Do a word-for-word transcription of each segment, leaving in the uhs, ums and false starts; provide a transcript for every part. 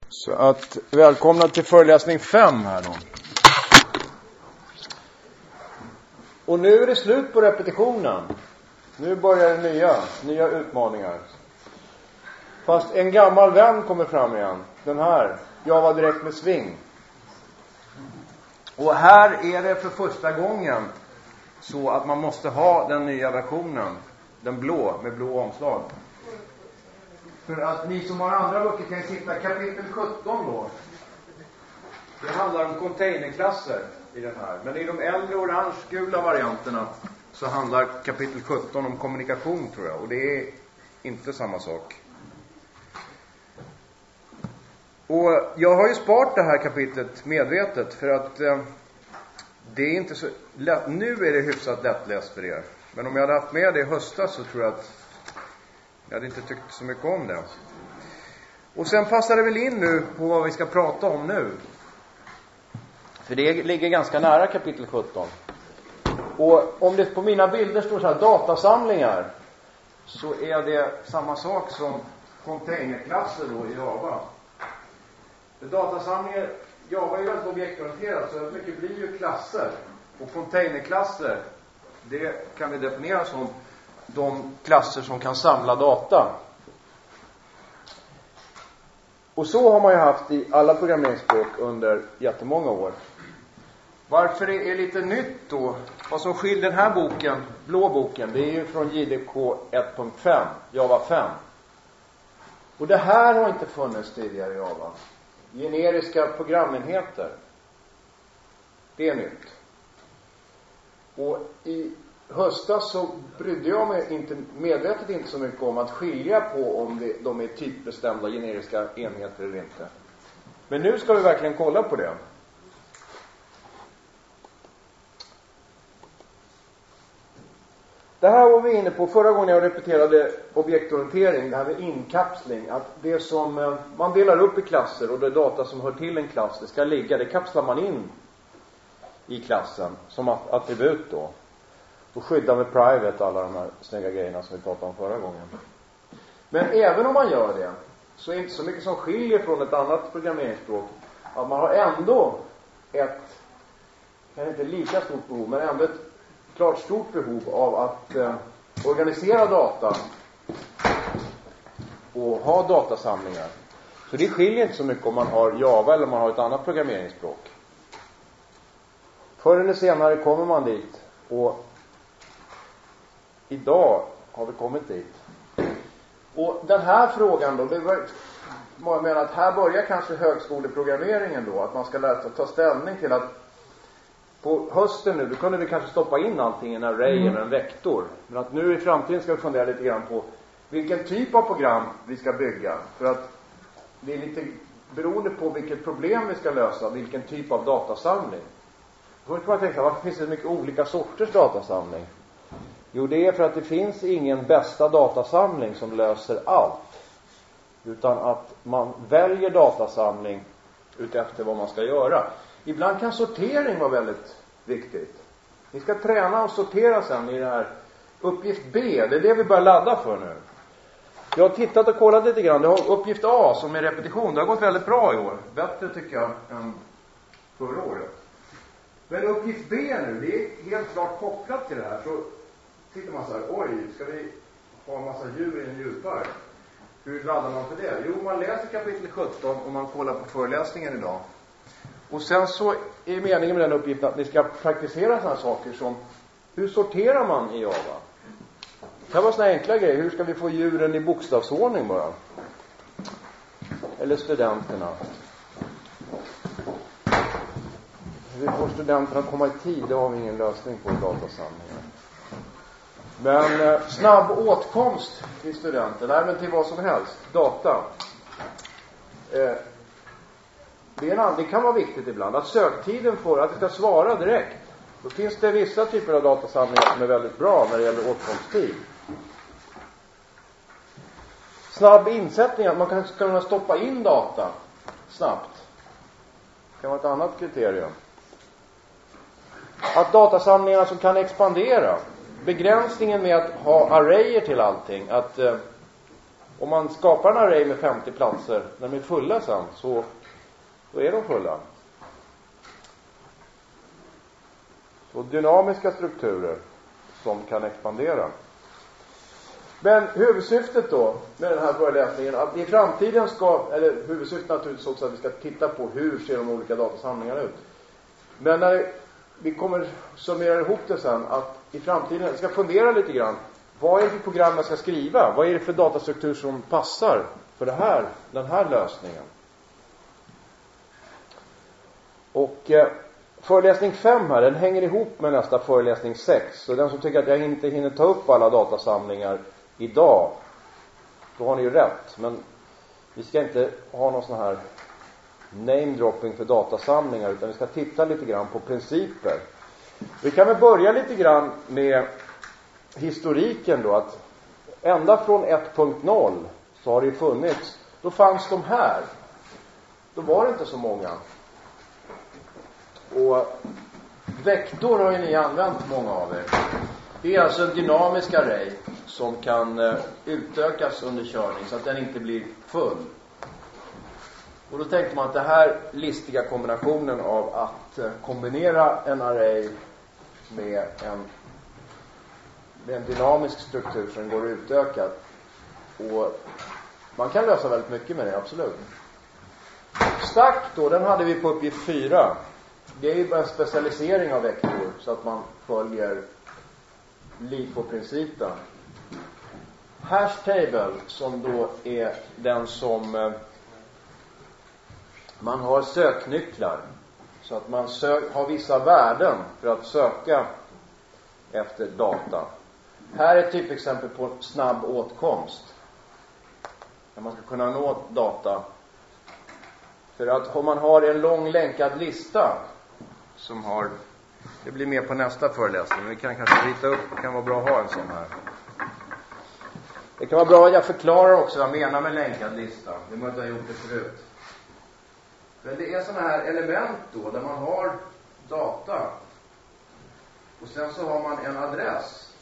Så att välkomna till föreläsning fem här då. Och nu är det slut på repetitionen. Nu börjar det nya, nya utmaningar. Fast en gammal vän kommer fram igen. Den här, Java direkt med sving. Och här är det för första gången så att man måste ha den nya versionen. Den blå, med blå omslag. För att ni som har andra böcker kan sitta kapitel sjutton då. Det handlar om containerklasser i den här. Men i de äldre orange-gula varianterna så handlar kapitel sjutton om kommunikation, tror jag. Och det är inte samma sak. Och jag har ju sparat det här kapitlet medvetet för att eh, det är inte så lätt. Nu är det hyfsat lättläst för er. Men om jag hade haft med det i höstas så tror jag att jag hade inte tyckt så mycket om det. Och sen passar det väl in nu på vad vi ska prata om nu. För det ligger ganska nära kapitel sjutton. Och om det på mina bilder står så här datasamlingar, så är det samma sak som containerklasser då i Java. För datasamlingar, Java är ju väldigt objektorienterat, så mycket blir ju klasser. Och containerklasser, det kan vi definiera som de klasser som kan samla data. Och så har man ju haft i alla programmeringsspråk under jättemånga år. Varför det är lite nytt då, vad som skiljer den här boken, blå boken, det är ju från J D K ett punkt fem, Java fem. Och det här har inte funnits tidigare i Java. Generiska programenheter. Det är nytt. Och i höstas så brydde jag mig inte, medvetet inte så mycket om att skilja på om det, de är typbestämda generiska enheter eller inte. Men nu ska vi verkligen kolla på det. Det här var vi inne på förra gången jag repeterade objektorientering, det här med inkapsling. Att det som man delar upp i klasser och det data som hör till en klass, det ska ligga, det kapslar man in i klassen som attribut då. Och skydda med private alla de här snygga grejerna som vi pratade om förra gången. Men även om man gör det så är det inte så mycket som skiljer från ett annat programmeringsspråk. Att man har ändå ett, kanske inte lika stort behov, men ändå ett klart stort behov av att eh, organisera data och ha datasamlingar. Så det skiljer inte så mycket om man har Java eller om man har ett annat programmeringsspråk. Förr eller senare kommer man dit, och idag har vi kommit dit. Och den här frågan då, det var, jag menar att här börjar kanske högskoleprogrammeringen då, att man ska lära sig ta ställning till att på hösten nu, då kunde vi kanske stoppa in allting i en array mm. eller en vektor. Men att nu i framtiden ska vi fundera lite grann på vilken typ av program vi ska bygga. För att det är lite beroende på vilket problem vi ska lösa, vilken typ av datasamling. Då kan man tänka, varför finns det så mycket olika sorters datasamling? Jo, det är för att det finns ingen bästa datasamling som löser allt. Utan att man väljer datasamling utefter vad man ska göra. Ibland kan sortering vara väldigt viktigt. Vi ska träna och sortera sen i det här uppgift B. Det är det vi börjar ladda för nu. Jag har tittat och kollat lite grann. Det har uppgift A som är repetition. Det har gått väldigt bra i år. Bättre tycker jag än förra året. Men uppgift B nu, det är helt klart kopplat till det här. Så tittar man så här, oj, ska vi ha en massa djur i en djurpark? Hur laddar man för det? Jo, man läser kapitel sjutton och man kollar på föreläsningen idag. Och sen så är meningen med den uppgiften att ni ska praktisera sådana saker som hur sorterar man i Java? Det kan vara sådana enkla grejer. Hur ska vi få djuren i bokstavsordning bara? Eller studenterna. Hur vi får studenterna komma i tid, det har vi ingen lösning på i datasamlingen. Men eh, snabb åtkomst till studenter, nej men till vad som helst, data. Eh, det, är en, det kan vara viktigt ibland att söktiden får, att det ska svara direkt. Då finns det vissa typer av datasamlingar som är väldigt bra när det gäller åtkomsttid. Snabb insättning, att man kan kunna stoppa in data snabbt. Det kan vara ett annat kriterium. Att datasamlingar som kan expandera. Begränsningen med att ha arrayer till allting. Att eh, om man skapar en array med femtio platser, när de är fulla sen, så då är de fulla. Så dynamiska strukturer som kan expandera. Men huvudsyftet då med den här föreläsningen, att i framtiden ska, eller huvudsyftet naturligtvis också att vi ska titta på hur ser de olika datasamlingarna ut. Men när vi kommer summera ihop det sen, att i framtiden ska fundera lite grann, vad är det för program jag ska skriva? Vad är det för datastruktur som passar för det här, den här lösningen? Och eh, föreläsning fem här, den hänger ihop med nästa föreläsning sex. Så den som tycker att jag inte hinner ta upp alla datasamlingar idag, då har ni ju rätt. Men vi ska inte ha någon sån här name-dropping för datasamlingar, utan vi ska titta lite grann på principer. Vi kan väl börja lite grann med historiken då, att ända från ett punkt noll så har det funnits, då fanns de här. Då var det inte så många. Och vektor har ju ni använt, många av er. Det är alltså en dynamisk array som kan uh, utökas under körning så att den inte blir full. Och då tänkte man att det här listiga kombinationen av att uh, kombinera en array med en, med en dynamisk struktur som går utökad. Och man kan lösa väldigt mycket med det, absolut. Stack då, den hade vi på uppgift fyra. Det är ju en specialisering av vektor så att man följer LIFO-principen. Hash table, som då är den som eh, man har söknycklar. Så att man sö- har vissa värden för att söka efter data. Här är ett typexempel på snabb åtkomst. När man ska kunna nå data. För att om man har en lång länkad lista som har, det blir mer på nästa föreläsning, men vi kan kanske rita upp, det kan vara bra att ha en sån här. Det kan vara bra att jag förklarar också vad jag menar med länkad lista. Det måste jag ha gjort det förut. Men det är sådana här element då, där man har data. Och sen så har man en adress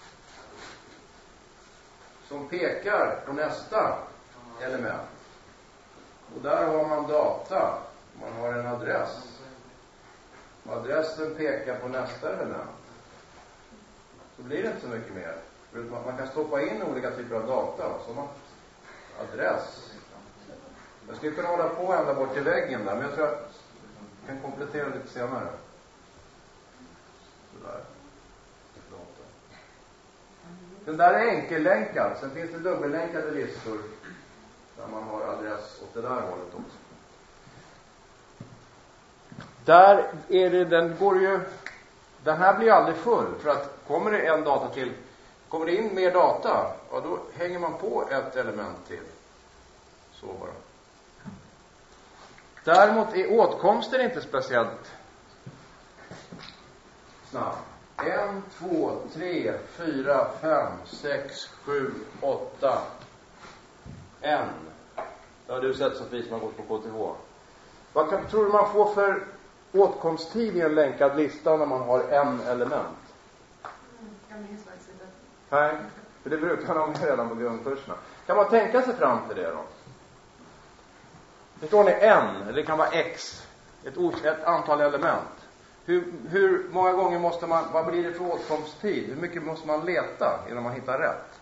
som pekar på nästa element. Och där har man data. Man har en adress. Och adressen pekar på nästa element. Så blir det inte så mycket mer. Man kan stoppa in olika typer av data. Som adress. Jag skulle kunna hålla på ända bort till väggen där. Men jag tror att jag kan komplettera lite senare. Sådär. Den där är enkellänkad. Sen finns det dubbellänkade listor. Där man har adress åt det där hållet också. Där är det, den går ju, den här blir aldrig full. För att kommer det en data till, kommer det in mer data, och då hänger man på ett element till. Så bara. Däremot är åtkomsten inte speciellt snabb. En, två, tre, fyra, fem, sex, sju, åtta. En. Det har du sett, Sofie, som har gått på K T H. Vad kan, tror du man får för åtkomsttid i en länkad lista när man har en element? Mm, jag minns faktiskt inte. Nej, för det brukar man redan på grundkurserna. Kan man tänka sig fram till det då? Förstår ni, en, eller det kan vara x, ett, ett antal element. Hur, hur många gånger måste man, vad blir det för åtkomsttid? Hur mycket måste man leta innan man hittar rätt?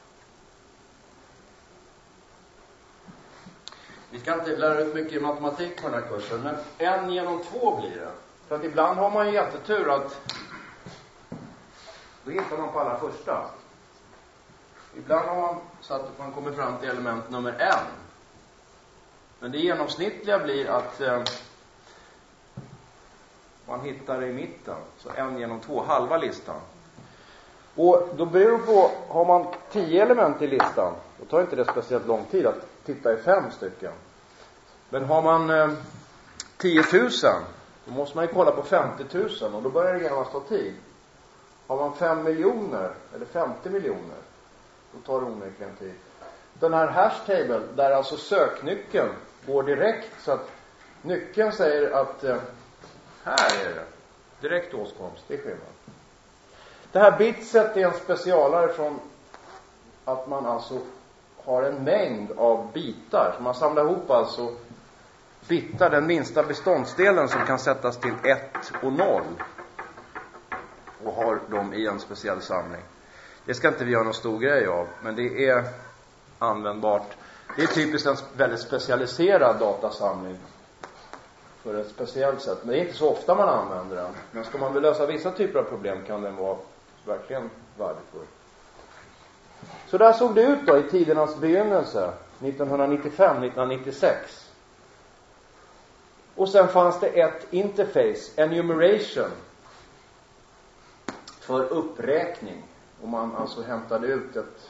Vi ska inte lära ut mycket matematik på den här kursen, men en genom två blir det. För att ibland har man ju jättetur att då hittar man på alla första. Ibland har man så att man kommer fram till element nummer en. Men det genomsnittliga blir att eh, man hittar det i mitten. Så en genom två, halva listan. Och då beror det på, har man tio element i listan, då tar inte det speciellt lång tid att titta i fem stycken. Men har man eh, tio tusen, då måste man ju kolla på femtio tusen, och då börjar det genast ta tid. Har man fem miljoner eller femtio miljoner, då tar det onekligen tid. Den här hash table, där alltså söknyckeln går direkt, så att nyckeln säger att eh, här är det direkt åtkomst, det är skillnad. Det här bitset är en specialare från att man alltså har en mängd av bitar. Så man samlar ihop alltså bitar, den minsta beståndsdelen som kan sättas till ett och noll. Och har dem i en speciell samling. Det ska inte vi göra någon stor grej av, men det är användbart. Det är typiskt en väldigt specialiserad datasamling för ett speciellt sätt. Men det är inte så ofta man använder den. Men ska man väl lösa vissa typer av problem kan den vara verkligen värdefull. Så där såg det ut då i tidernas begynnelse, nittonhundranittiofem nittonhundranittiosex. Och sen fanns det ett interface, enumeration, för uppräkning. Och man alltså hämtade ut ett,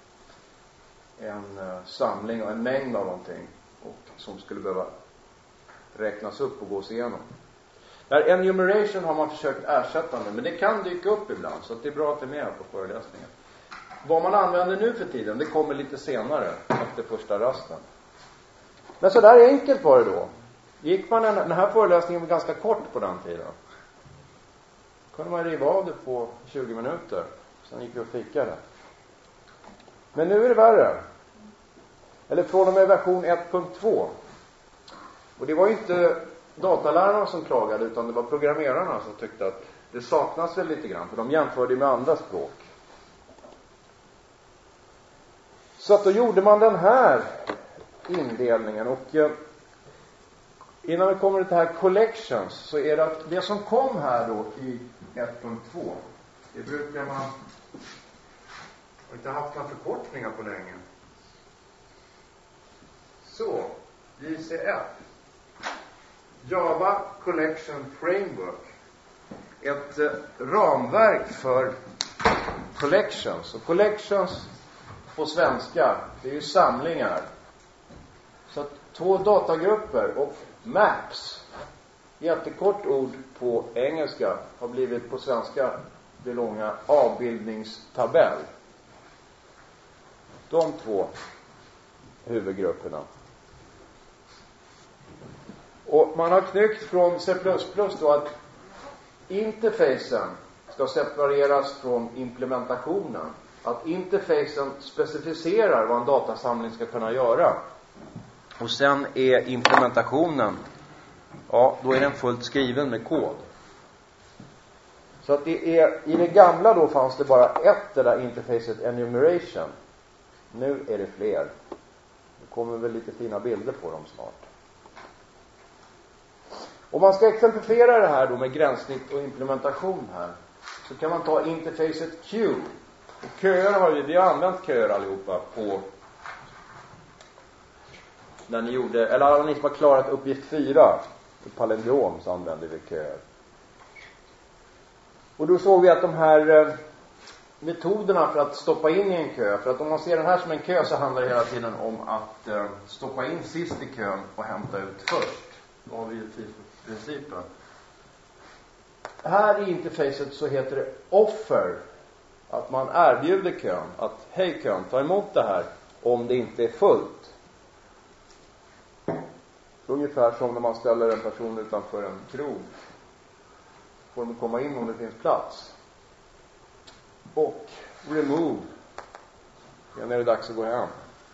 en uh, samling och en mängd av någonting och, som skulle behöva räknas upp och gås igenom. Där enumeration har man försökt ersätta nu, men det kan dyka upp ibland, så att det är bra att det är med på föreläsningen. Vad man använder nu för tiden, det kommer lite senare efter första rasten. Men så där enkelt var det då. Gick man en, den här föreläsningen var ganska kort på den tiden. Kunde man riva av det på tjugo minuter. Sen gick vi och fikade. Men nu är det värre. Eller från och med version ett punkt två. Och det var ju inte datalärarna som klagade, utan det var programmerarna som tyckte att det saknas väl lite grann. För de jämförde med andra språk. Så att då gjorde man den här indelningen. Och eh, innan vi kommer till det här collections, så är det att det som kom här då i ett punkt två, det brukar man, har inte haft några förkortningar på länge. Så, J C F, Java Collection Framework, ett eh, ramverk för collections. Och collections på svenska, det är ju samlingar. Så att två datagrupper och maps, jättekort ord på engelska, har blivit på svenska det långa avbildningstabell. De två huvudgrupperna. Och man har knyckt från C plus plus då att interfacen ska separeras från implementationen. Att interfacen specificerar vad en datasamling ska kunna göra. Och sen är implementationen, ja, då är den fullt skriven med kod. Så att det är, i det gamla då fanns det bara ett, det där interfacet enumeration. Nu är det fler. Det kommer väl lite fina bilder på dem snart. Om man ska exemplifiera det här då med gränssnitt och implementation här, så kan man ta interfacet Q. Och köer har vi, vi har använt köer allihopa på när ni gjorde, eller alla ni som har klarat uppgift fyra i palindrom, så använde vi köer. Och då såg vi att de här eh, metoderna för att stoppa in i en kö, för att om man ser den här som en kö så handlar det hela tiden om att eh, stoppa in sist i kön och hämta ut först. Då har vi ju principen. Här i interfacet så heter det offer. Att man erbjuder kön att hej kön, ta emot det här om det inte är fullt. Ungefär som när man ställer en person utanför en krog. Får de komma in om det finns plats. Och remove. Sen är det dags att gå hem.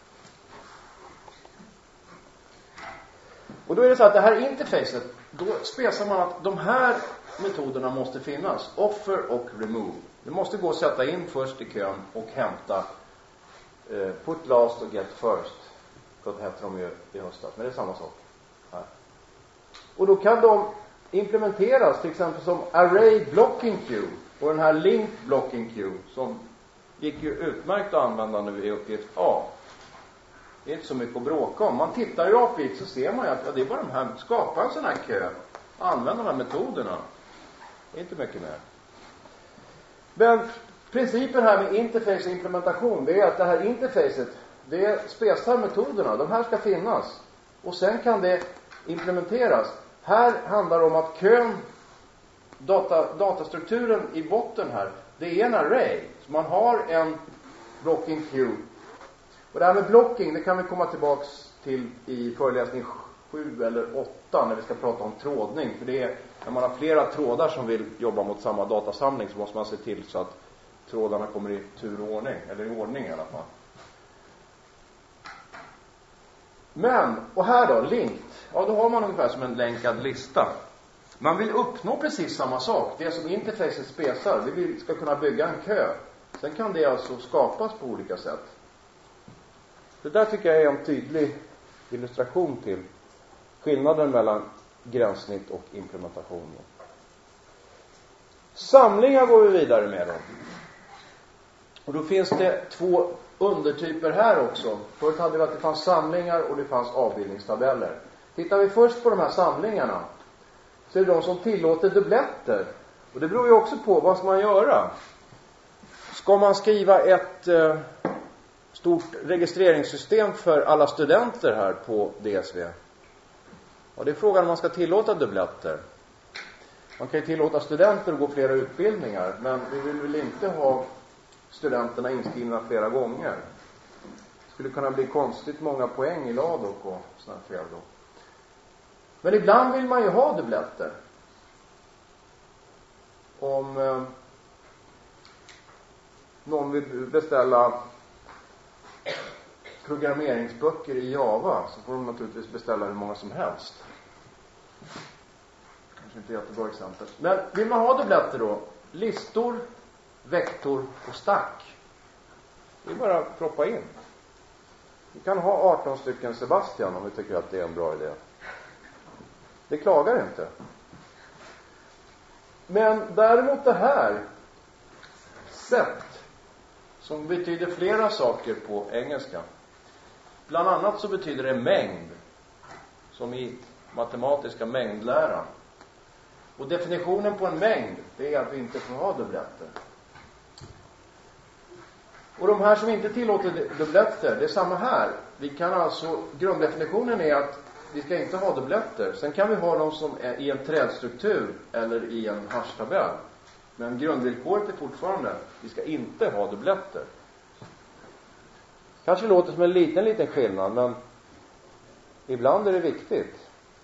Och då är det så att det här interfacet, då spesar man att de här metoderna måste finnas. Offer och remove. Det måste gå att sätta in först i kön och hämta eh, put last och get first. Så hette de ju i höstas, men det är samma sak här. Och då kan de implementeras till exempel som array blocking queue och den här link blocking queue som gick ju utmärkt att använda nu i uppgift A. Det är inte så mycket att bråka om. Man tittar ju rakt dit så ser man ju att ja, det är bara de här, skapa en sån här kö, använda de här metoderna. Det är inte mycket mer. Men principen här med interface och implementation, det är att det här interfacet, det spesar metoderna. De här ska finnas. Och sen kan det implementeras. Här handlar det om att kön, data, datastrukturen i botten här, det är en array. Så man har en blocking queue. Och det här med blocking, det kan vi komma tillbaks till i föreläsning sju eller åtta när vi ska prata om trådning. För det är, när man har flera trådar som vill jobba mot samma datasamling så måste man se till så att trådarna kommer i tur och ordning. Eller i ordning i alla fall. Men, och här då, linked. Ja, då har man ungefär som en länkad lista. Man vill uppnå precis samma sak. Det som interfacet spesar. Vi vill, ska kunna bygga en kö. Sen kan det alltså skapas på olika sätt. Det där tycker jag är en tydlig illustration till skillnaden mellan gränssnitt och implementation. Samlingar går vi vidare med då. Och då finns det två undertyper här också. Förut hade vi att det fanns samlingar och det fanns avbildningstabeller. Tittar vi först på de här samlingarna så är det de som tillåter dubbletter. Och det beror ju också på vad ska man göra. Ska man skriva ett eh, stort registreringssystem för alla studenter här på D S V? Ja, det är frågan om man ska tillåta dubbletter. Man kan ju tillåta studenter att gå flera utbildningar, men vi vill väl inte ha studenterna inskrivna flera gånger. Det skulle kunna bli konstigt många poäng i LADOK och sådana fel då. Men ibland vill man ju ha dubbletter. Om eh, någon vill beställa programmeringsböcker i Java så får de naturligtvis beställa hur många som helst. Kanske inte jättebra exempel. Men vill man ha dubbletter då? Listor, vektor och stack. Det är bara att proppa in. Vi kan ha arton stycken Sebastian om vi tycker att det är en bra idé. Det klagar inte. Men däremot det här set som betyder flera saker på engelska. Bland annat så betyder det mängd, som i matematiska mängdläran. Och definitionen på en mängd, det är att vi inte får ha dubbletter. Och de här som inte tillåter dubbletter, det är samma här. Vi kan alltså, grunddefinitionen är att vi ska inte ha dubbletter. Sen kan vi ha dem som är i en trädstruktur eller i en hashtabell. Men grundvillkoret är fortfarande, vi ska inte ha dubbletter. Kanske låter som en liten, liten skillnad, men ibland är det viktigt.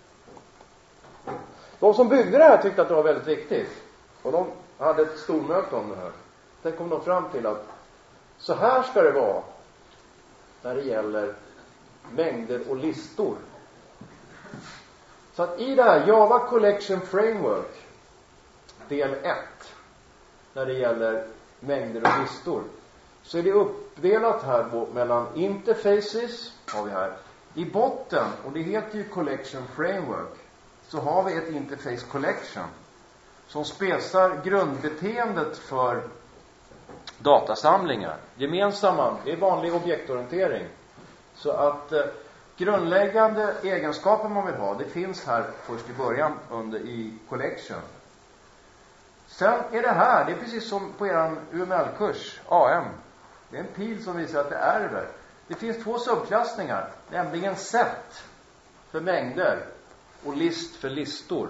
De som byggde det här tyckte att det var väldigt viktigt. Och de hade ett stormöte om det här. Sen kom de fram till att så här ska det vara när det gäller mängder och listor. Så att i det här Java Collection Framework del ett, när det gäller mängder och listor, så är det uppdelat här mellan interfaces, har vi här. I botten, och det heter ju Collection Framework, så har vi ett interface collection som spesar grundbeteendet för datasamlingar. Gemensamma, det är vanlig objektorientering. Så att eh, grundläggande egenskaper man vill ha, det finns här först i början under i collection. Sen är det här, det är precis som på er U M L-kurs, A M. Det är en pil som visar att det ärver. Det finns två subklassningar, nämligen set för mängder och list för listor.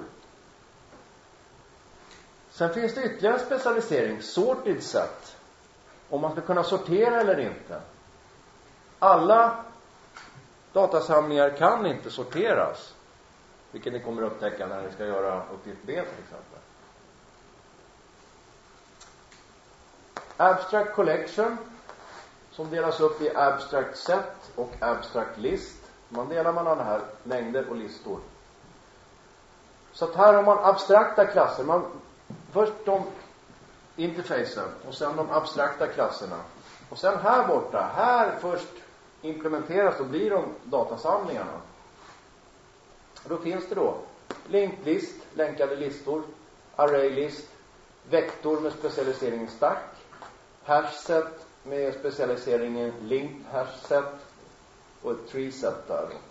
Sen finns det ytterligare specialisering, sorted set. Om man ska kunna sortera eller inte. Alla datasamlingar kan inte sorteras. Vilket ni kommer att upptäcka när ni ska göra uppgift B till exempel. Abstract collection, som delas upp i abstract set och abstract list. Man delar mellan de här mängder och listor. Så att här har man abstrakta klasser. Man, först de interfacen och sen de abstrakta klasserna. Och sen här borta, här först implementeras och blir de datasamlingarna. Och då finns det då linked list, länkade listor, array list, vektor med specialiseringen stack, hash set med specialiseringen linked hash set och ett tree set där då.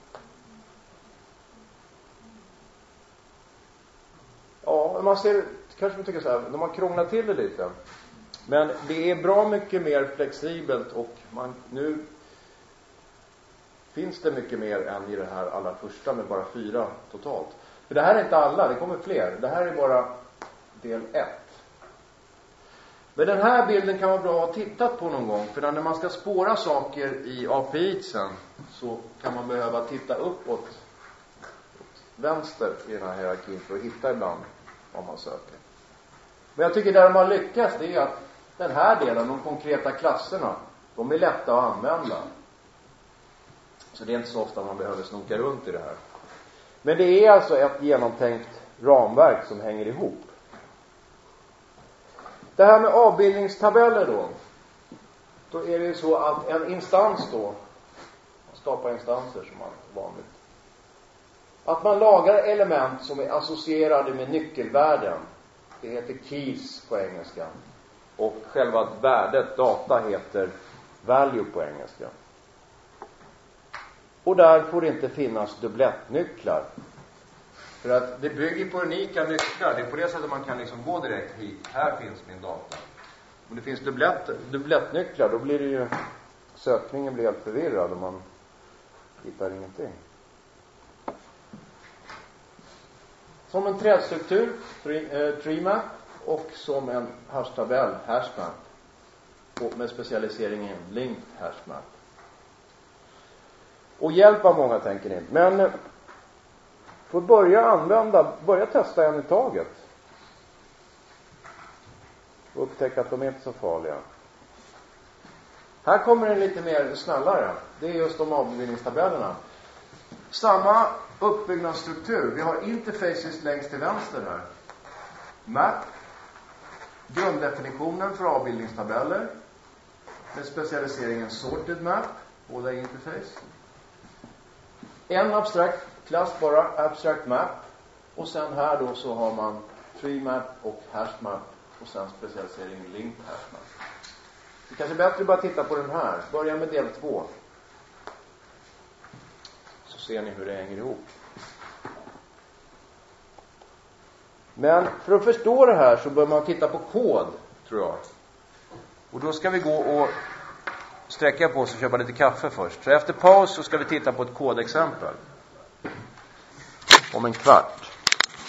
Ja, man ser, kanske man tycker så här, de har krånglat till det lite. Men det är bra mycket mer flexibelt och man, nu finns det mycket mer än i det här allra första med bara fyra totalt. För det här är inte alla, det kommer fler. Det här är bara del ett. Men den här bilden kan vara bra att titta på någon gång. För när man ska spåra saker i A P I sen så kan man behöva titta uppåt vänster i den här hierarkin för att hitta ibland vad man söker. Men jag tycker där man lyckas, det är att den här delen, de konkreta klasserna, de är lätta att använda. Så det är inte så ofta man behöver snoka runt i det här. Men det är alltså ett genomtänkt ramverk som hänger ihop. Det här med avbildningstabeller då. Då är det ju så att en instans då, man skapar instanser som man vanligt. Att man lagar element som är associerade med nyckelvärden. Det heter keys på engelska. Och själva värdet, data, heter value på engelska. Och där får det inte finnas dubblettnycklar. För att det bygger på unika nycklar. Det är på det sättet man kan liksom gå direkt hit. Här finns min data. Om det finns dubblett, dubblettnycklar, då blir det ju, sökningen blir helt förvirrad och man hittar ingenting. Som en trädstruktur, tree map, och som en hashtabell, hashmap, med specialiseringen linked hashmap. Och hjälp av många, tänker ni. Men får börja använda, börja testa en i taget. Och upptäcka att de är inte så farliga. Här kommer en lite mer snällare. Det är just de avbildningstabellerna. Samma uppbyggnadsstruktur. Vi har interfaces längst till vänster här. Map. Grunddefinitionen för avbildningstabeller. Med specialiseringen sorted map. Båda interface. En abstrakt klass bara, abstract map. Och sen här då så har man tree map och hash map. Och sen specialiseringen linked hash map. Det kanske är bättre att bara titta på den här. Börja med del två. Så ser ni hur det hänger ihop. Men för att förstå det här så bör man titta på kod, tror jag. Och då ska vi gå och sträcka på oss och köpa lite kaffe först. Så efter paus så ska vi titta på ett kodexempel. Om en kvart.